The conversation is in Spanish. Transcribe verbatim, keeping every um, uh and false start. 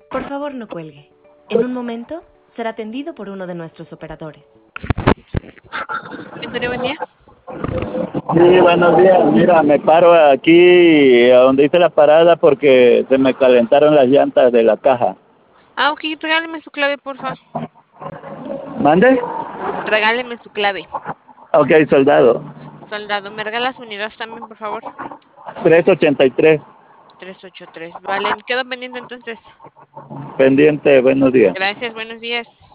Por favor, no cuelgue. En un momento será atendido por uno de nuestros operadores. Victoria, buen día. Sí, buenos días. Mira, me paro aquí a donde hice la parada porque se me calentaron las llantas de la caja. Ah, ok, regáleme su clave, porfa. ¿Mande? Regáleme su clave. Ok, soldado. Soldado, ¿me regala su unidad también, por favor? trescientos ochenta y tres. Trescientos ochenta y tres. Vale, quedo pendiente entonces. Pendiente, buenos días. Gracias, buenos días.